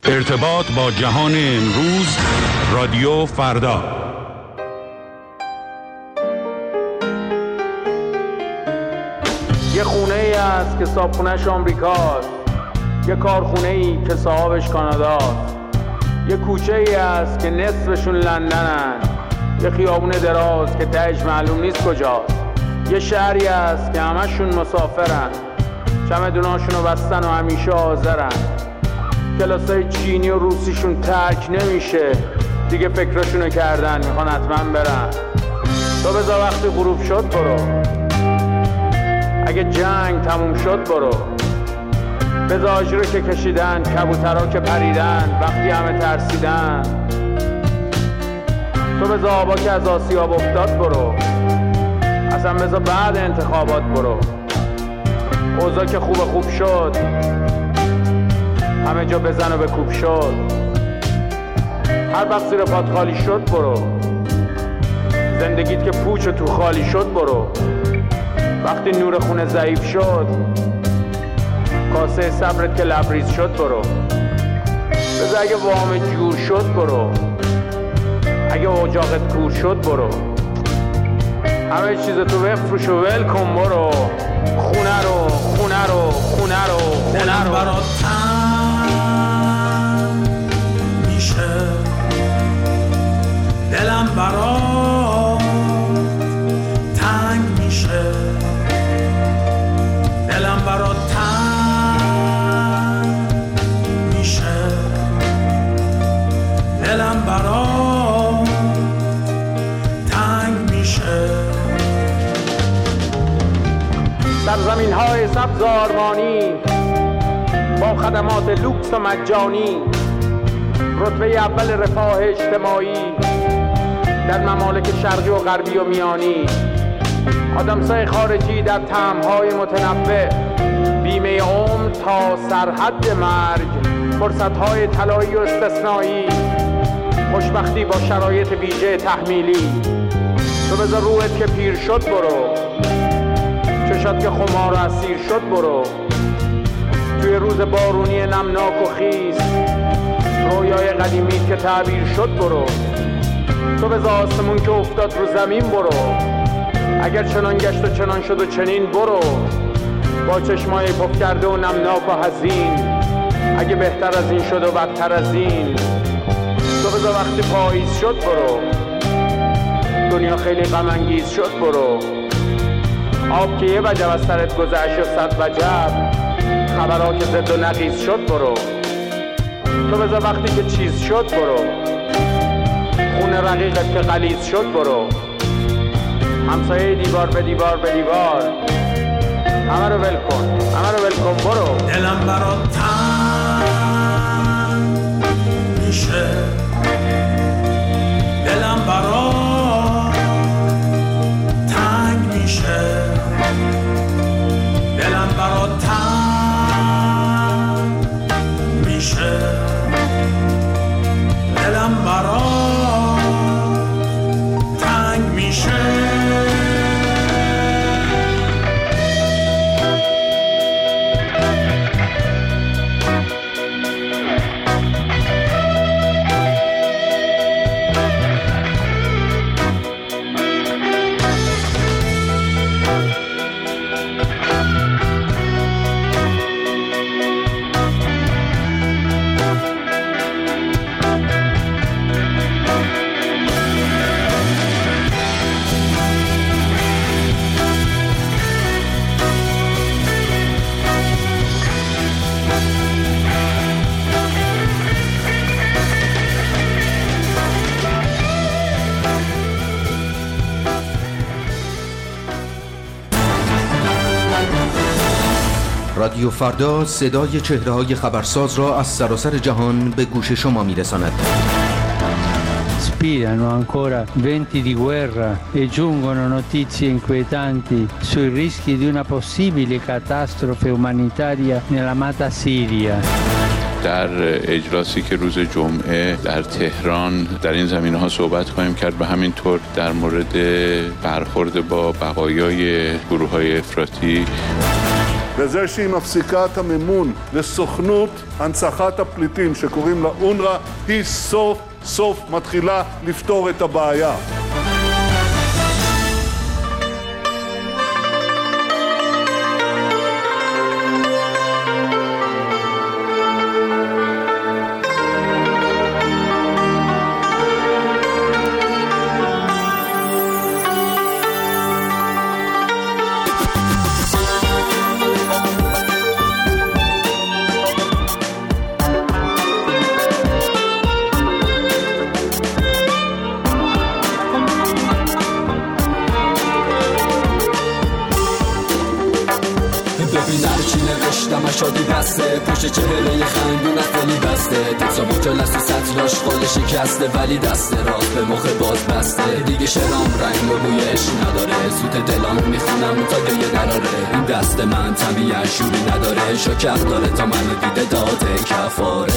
ارتباط با جهان امروز، رادیو فردا. یه خونه ای هست که صاحبخونه‌اش آمریکاست، یه کارخونه ای که صاحبش کاناداست، یه کوچه ای هست که نصفشون لندنن، یه خیابون دراز که تهش معلوم نیست کجاست، یه شهری هست که همشون مسافرن، چمدوناشونو بستن و همیشه حاضرن، کلاسای چینی و روسیشون ترک نمیشه، دیگه فکرشونو کردن میخوان حتما برن. تو بذار وقتی غروب شد برو، اگه جنگ تموم شد برو، بذار آجرو که کشیدن، کبوترها که پریدن وقتی همه ترسیدن، تو بذار آبا که از آسیاب افتاد برو، اصلا بذار بعد انتخابات برو، اوضاع که خوب شد همه جا بزن و بکوب شد، هر وقت زیر پات خالی شد برو، زندگیت که پوچ و تو خالی شد برو، وقتی نور خونه ضعیف شد، کاسه صبرت که لبریز شد برو، بذار اگه وام جور شد برو، اگه اجاقت کور شد برو، همه چیز تو بفروش و ول کن برو، خونه رو دلم برات تنگ میشه، دلم برات تنگ میشه، دلم برات تنگ میشه، دلم برات تنگ میشه. سرزمین های سبز آرمانی با خدمات لوکس و مجانی، رتبه اول رفاه اجتماعی در ممالک شرقی و غربی و میانی، آدمسای خارجی در طعم‌های متنوع، بیمه عمر تا سرحد مرگ، فرصت‌های طلایی و استثنایی، خوشبختی با شرایط ویژه تحمیلی. تو بذار روحت که پیر شد برو، چشات که خمار و اسیر شد برو، توی روز بارونی نمناک و خیس، رویای قدیمی که تعبیر شد برو، تو بذار آسمون که افتاد رو زمین برو، اگر چنان گشت و چنان شد و چنین برو، با چشمای پف کرده و نمناک و حزین، اگه بهتر از این شد و بدتر از این، تو بذار وقتی پاییز شد برو، دنیا خیلی غم انگیز شد برو، آب که یه وجب از سرت گذشت و صد وجب، خبرها که زد و نقیز شد برو، تو بذار وقتی که چیز شد برو، خونه رقیقت که غلیظ شد برو، همسایه دیوار به دیوار به دیوار، همه رو ول کن برو، دلم برات تنگ میشه، دلم برات تنگ میشه، دلم برات تنگ میشه، دلم برات تنگ میشه. رادیو فردا صدای چهره‌های خبرساز را از سراسر جهان به گوش شما می‌رساند. Spirano ancora venti di guerra e giungono notizie inquietanti sui rischi di una possibile catastrofe umanitaria nell'amata Siria. در اجلاسی که روز جمعه در تهران در این زمینه‌ها صحبت خواهیم کرد و همینطور در مورد برخورد با بقایای گروه‌های افراطی. בזה שהיא מפסיקה את המימון לסוכנות הנצחת הפליטים שקוראים לה אונר"א, היא סוף סוף מתחילה לפתור את הבעיה. شادی بسته پشت چهره خندون خیلی بسته تصابو کلاس و سطلاش خال شکسته ولی دست راست به مخ باز بسته دیگه شرام رنگ و بویش نداره سوت دلان میخونم تا گریه دراره این دست من طبیعت شوری نداره شکر داره تا منو دیده داده کفاره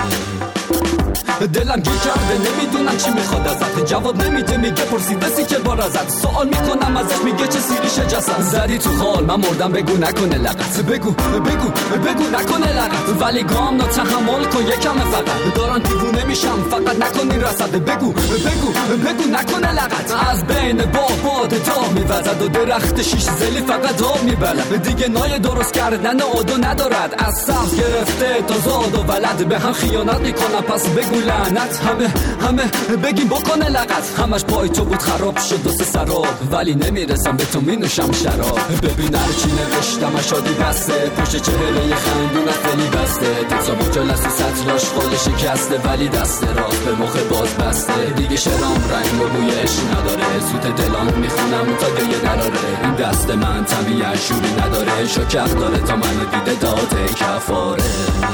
دلم گیر کرده نمیدونم چی میخواد ازت جواب نمیده میگه پرسیده سی که بار ازت سوال میکنم ازش میگه چه سیریشه جسد زدی تو خال من مردم بگو نکنه لغت بگو نکنه لغت ولی گام نا تحمل کن یکم فقط دارن دیوونه میشم فقط نکنین رسد بگو نکنه لغت از بین باد تا میوزد و درخت شیش زلی فقط آب میبلد دیگه نای درست کردن عادو ندارد از سبز گرفته تا زاد و ولد به هم خیانت میکنم پس بگو لعنت همه بگیم بکنه لغت همش پای تو بود خراب شد دوست سراب ولی نمیرسم به تو مینوشم شراب ببین هر چی نوشتم شادی بسته پشت چهره خندون خیلی بسته تصابو جلسه سطلاش خال شکسته ولی دست راست به مخ باز بسته دیگه شرام رنگ و بویش نداره سوت دلان میخونم تا گریه دراره این دست من طبیعت شوری نداره شکر داره تا منو دیده داده کفاره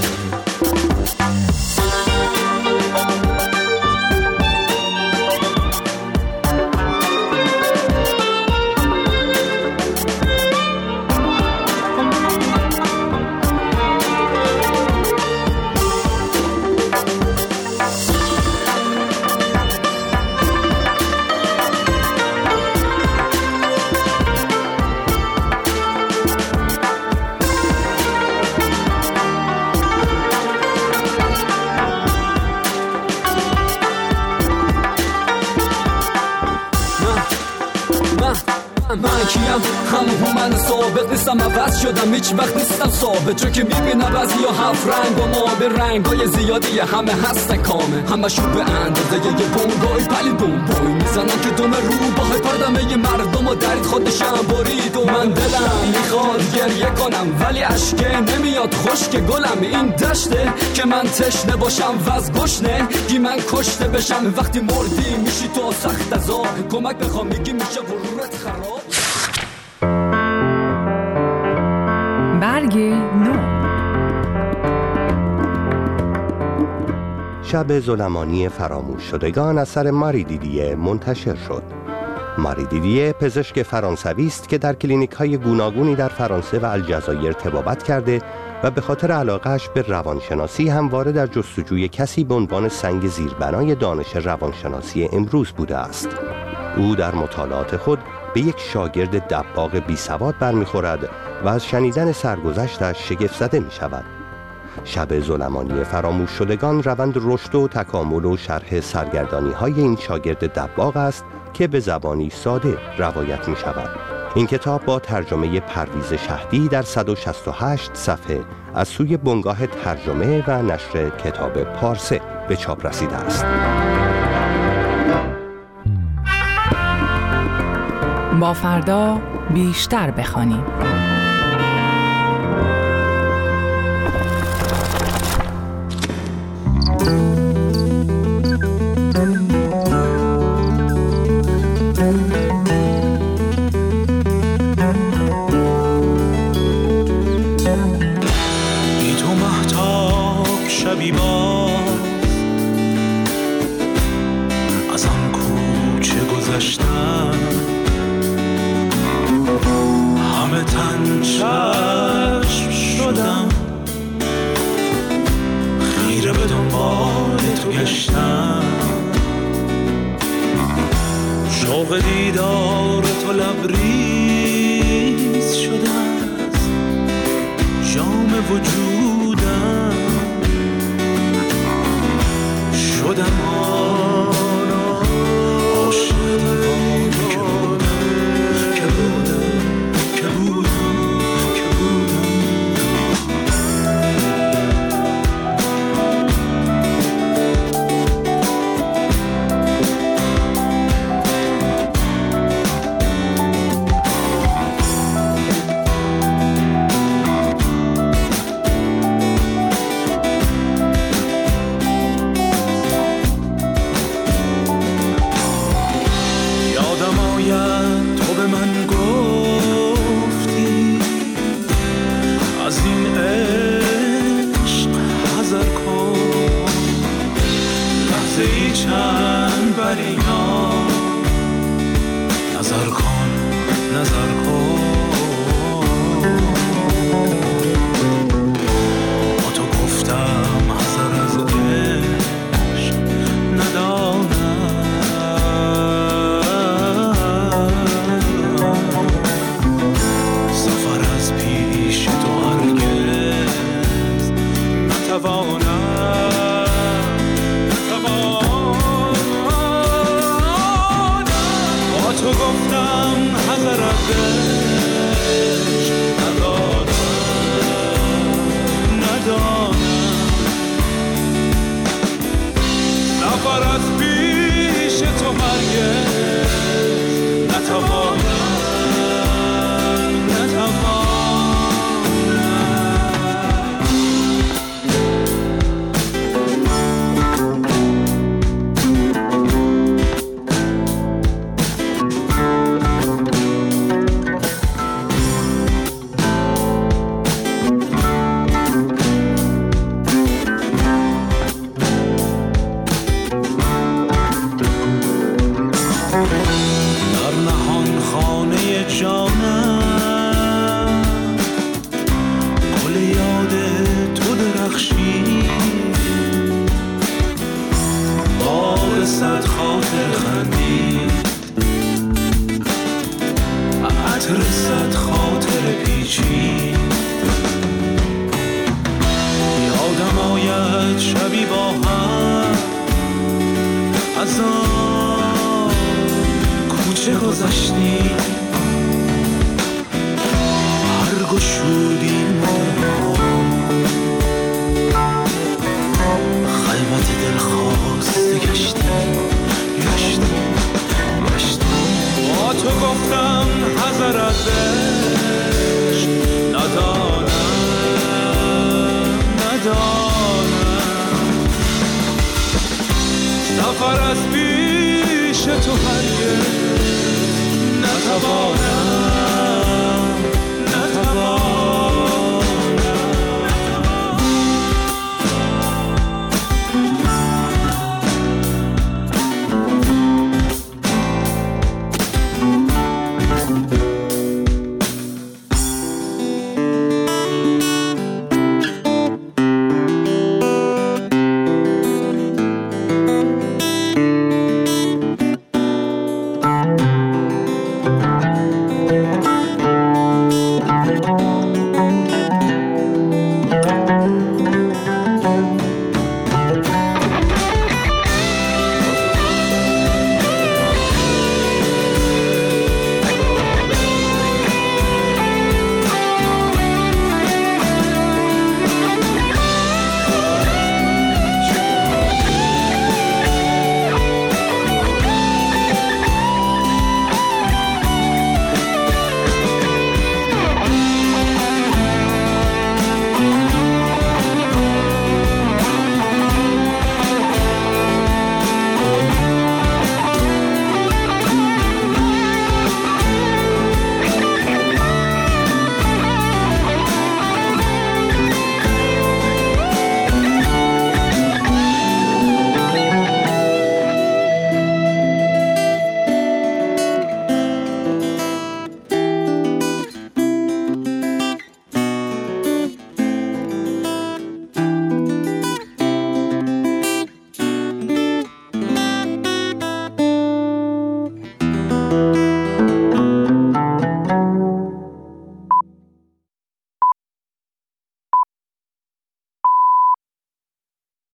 من کیم همون من ثابت نیستم عوض شدم هیچ وقت نیستم ثابت چون که میبینم بعضی ها هفت رنگ و ما به رنگای زیادی همه هستن کامه همشون به اندازه یه بونگای پلی بوم میزنن که دوم رو با های پردمه مردم و درید خودشم برید و من دلم میخواد گریه کنم ولی اشکه نمیاد خشک گلم این دشته که من تشنه باشم و از گشنه گی من کشته بشم وقتی مردی میشی تو سخت از آب کمک بخوام میگی میشه غرورت خراب برگ نو. شب ظلمانی فراموش شدگان اثر ماری دیدیه منتشر شد. ماری دیدیه پزشک فرانسوی است که در کلینیک‌های گوناگونی در فرانسه و الجزایر طبابت کرده و به خاطر علاقه‌اش به روانشناسی همواره در جستجوی کسی به عنوان سنگ زیربنای دانش روانشناسی امروز بوده است. او در مطالعات خود به یک شاگرد دباغ بیسواد برمیخورد و از شنیدن سرگذشتش شگفت زده می شود. شب ظلمانی فراموش شدگان روند رشد و تکامل و شرح سرگردانی های این شاگرد دباغ است که به زبانی ساده روایت می شود. این کتاب با ترجمه پرویز شهدی در 168 صفحه از سوی بنگاه ترجمه و نشر کتاب پارسه به چاپ رسیده است. با فردا بیشتر بخوانیم. بی تو مهتاب شبی باز از آن کوچه گذشتم همه تن چشم شدم خیره به دنبال تو گشتم شوق دیدار تو لبریز شده است تمام وجودم شدم عاشق که بودم سفر از پیش تو هرگز نتوانم